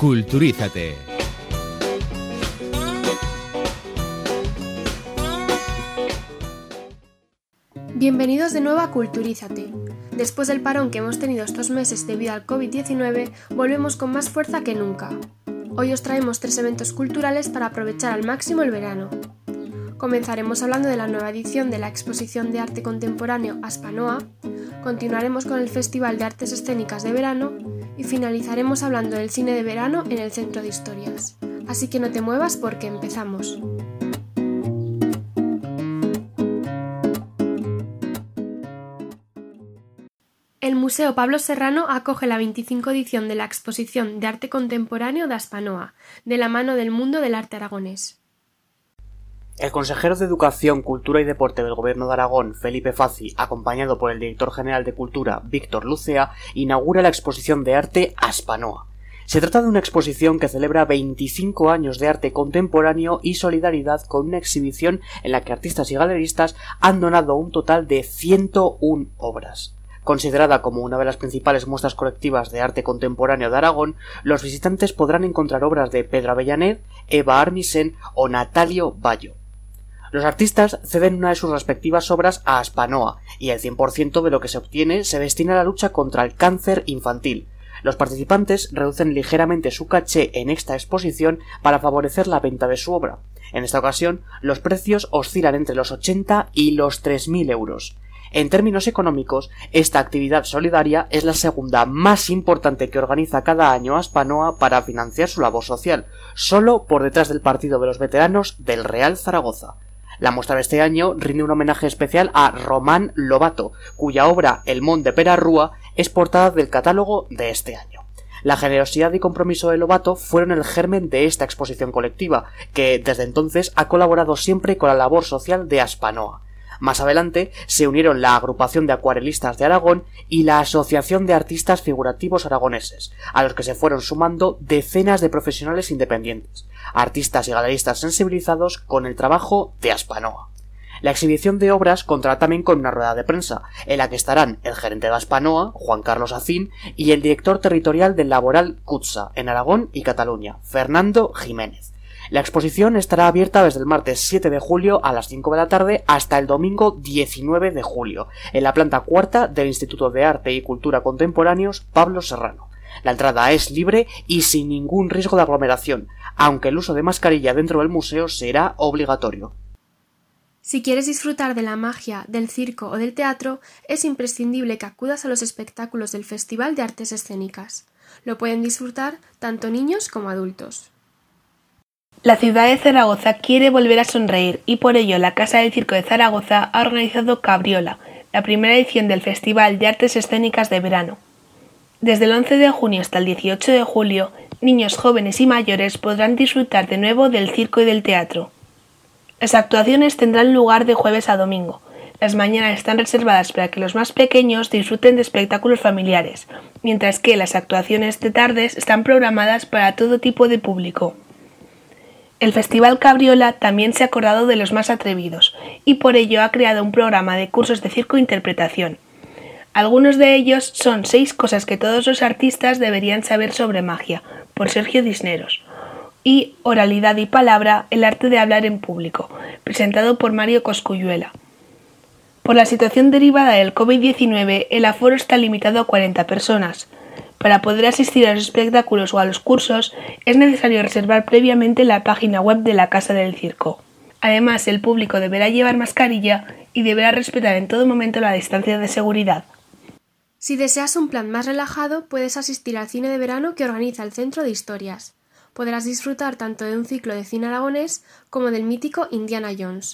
Culturízate. Bienvenidos de nuevo a Culturízate. Después del parón que hemos tenido estos meses debido al COVID-19, volvemos con más fuerza que nunca. Hoy os traemos 3 eventos culturales para aprovechar al máximo el verano. Comenzaremos hablando de la nueva edición de la exposición de arte contemporáneo Aspanoa, continuaremos con el Festival de Artes Escénicas de Verano y finalizaremos hablando del cine de verano en el Centro de Historias. Así que no te muevas porque empezamos. El Museo Pablo Serrano acoge la 25 edición de la exposición de arte contemporáneo de Aspanoa, de la mano del mundo del arte aragonés. El consejero de Educación, Cultura y Deporte del Gobierno de Aragón, Felipe Fazi, acompañado por el director general de Cultura, Víctor Lucea, inaugura la exposición de arte Aspanoa. Se trata de una exposición que celebra 25 años de arte contemporáneo y solidaridad con una exhibición en la que artistas y galeristas han donado un total de 101 obras. Considerada como una de las principales muestras colectivas de arte contemporáneo de Aragón, los visitantes podrán encontrar obras de Pedro Avellanet, Eva Armisen o Natalio Bayo. Los artistas ceden una de sus respectivas obras a Aspanoa, y el 100% de lo que se obtiene se destina a la lucha contra el cáncer infantil. Los participantes reducen ligeramente su caché en esta exposición para favorecer la venta de su obra. En esta ocasión, los precios oscilan entre los 80 y los 3.000 euros. En términos económicos, esta actividad solidaria es la segunda más importante que organiza cada año Aspanoa para financiar su labor social, solo por detrás del Partido de los Veteranos del Real Zaragoza. La muestra de este año rinde un homenaje especial a Román Lobato, cuya obra El Mont de Perarrúa es portada del catálogo de este año. La generosidad y compromiso de Lobato fueron el germen de esta exposición colectiva, que desde entonces ha colaborado siempre con la labor social de Aspanoa. Más adelante se unieron la Agrupación de Acuarelistas de Aragón y la Asociación de Artistas Figurativos Aragoneses, a los que se fueron sumando decenas de profesionales independientes, artistas y galeristas sensibilizados con el trabajo de Aspanoa. La exhibición de obras contará también con una rueda de prensa, en la que estarán el gerente de Aspanoa, Juan Carlos Acín, y el director territorial del Laboral CUTSA en Aragón y Cataluña, Fernando Jiménez. La exposición estará abierta desde el martes 7 de julio a las 5 de la tarde hasta el domingo 19 de julio, en la planta cuarta del Instituto de Arte y Cultura Contemporáneos Pablo Serrano. La entrada es libre y sin ningún riesgo de aglomeración, aunque el uso de mascarilla dentro del museo será obligatorio. Si quieres disfrutar de la magia, del circo o del teatro, es imprescindible que acudas a los espectáculos del Festival de Artes Escénicas. Lo pueden disfrutar tanto niños como adultos. La ciudad de Zaragoza quiere volver a sonreír y por ello la Casa del Circo de Zaragoza ha organizado Cabriola, la primera edición del Festival de Artes Escénicas de Verano. Desde el 11 de junio hasta el 18 de julio, niños, jóvenes y mayores podrán disfrutar de nuevo del circo y del teatro. Las actuaciones tendrán lugar de jueves a domingo. Las mañanas están reservadas para que los más pequeños disfruten de espectáculos familiares, mientras que las actuaciones de tardes están programadas para todo tipo de público. El Festival Cabriola también se ha acordado de los más atrevidos y por ello ha creado un programa de cursos de circo e interpretación. Algunos de ellos son 6 cosas que todos los artistas deberían saber sobre magia, por Sergio Disneros, y Oralidad y Palabra, el arte de hablar en público, presentado por Mario Cosculluela. Por la situación derivada del COVID-19, el aforo está limitado a 40 personas. Para poder asistir a los espectáculos o a los cursos, es necesario reservar previamente la página web de la Casa del Circo. Además, el público deberá llevar mascarilla y deberá respetar en todo momento la distancia de seguridad. Si deseas un plan más relajado, puedes asistir al cine de verano que organiza el Centro de Historias. Podrás disfrutar tanto de un ciclo de cine aragonés como del mítico Indiana Jones.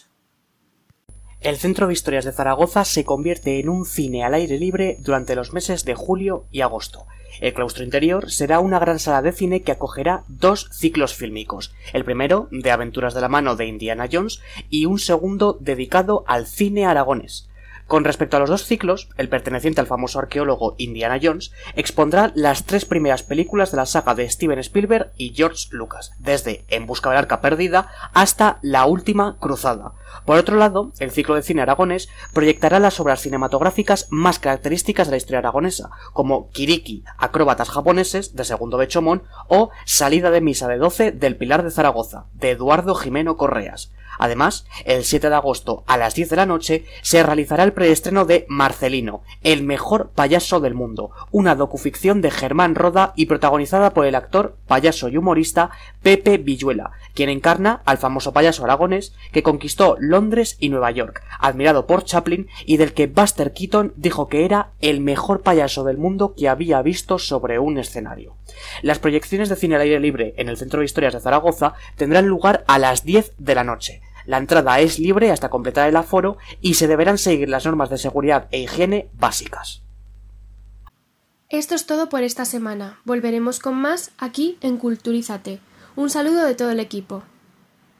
El Centro de Historias de Zaragoza se convierte en un cine al aire libre durante los meses de julio y agosto. El claustro interior será una gran sala de cine que acogerá 2 ciclos fílmicos, el primero de aventuras de la mano de Indiana Jones y un segundo dedicado al cine aragonés. Con respecto a los dos ciclos, el perteneciente al famoso arqueólogo Indiana Jones expondrá las 3 primeras películas de la saga de Steven Spielberg y George Lucas, desde En busca del arca perdida hasta La última cruzada. Por otro lado, el ciclo de cine aragonés proyectará las obras cinematográficas más características de la historia aragonesa, como Kiriki, acróbatas japoneses, de Segundo Bechomón, o Salida de misa de 12 del Pilar de Zaragoza, de Eduardo Jimeno Correas. Además, el 7 de agosto a las 10 de la noche se realizará el preestreno de Marcelino, el mejor payaso del mundo, una docuficción de Germán Roda y protagonizada por el actor, payaso y humorista Pepe Villuela, quien encarna al famoso payaso aragonés que conquistó Londres y Nueva York, admirado por Chaplin y del que Buster Keaton dijo que era el mejor payaso del mundo que había visto sobre un escenario. Las proyecciones de cine al aire libre en el Centro de Historias de Zaragoza tendrán lugar a las 10 de la noche. La entrada es libre hasta completar el aforo y se deberán seguir las normas de seguridad e higiene básicas. Esto es todo por esta semana. Volveremos con más aquí en Culturízate. Un saludo de todo el equipo.